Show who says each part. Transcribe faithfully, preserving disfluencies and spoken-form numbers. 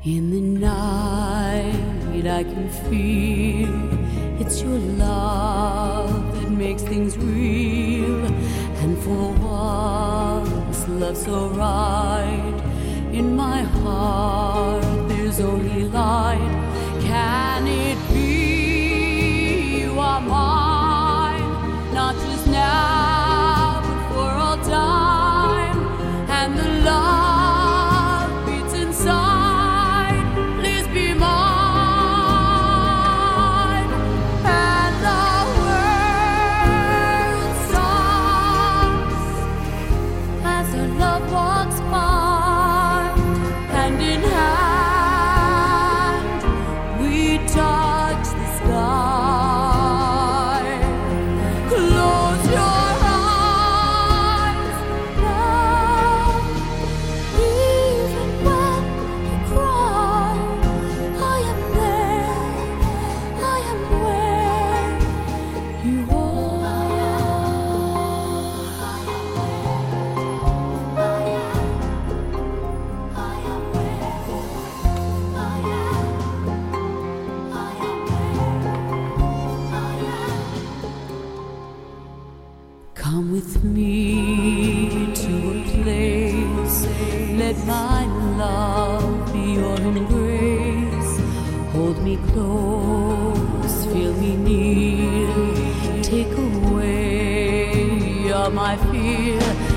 Speaker 1: In the night I can feel it's your love that makes things real. And for once, love so right. In my heart there's only light. Can it be you are mine? Not just now, but for all time. And the love beats inside. Please be mine. And the world stops as our love walks by. Hand in hand, we touch the sky. Close your eyes now, even when you cry. I am there, I am where you Come with me to a place. Let my love be your embrace. Hold me close, feel me near. Take away all my fear.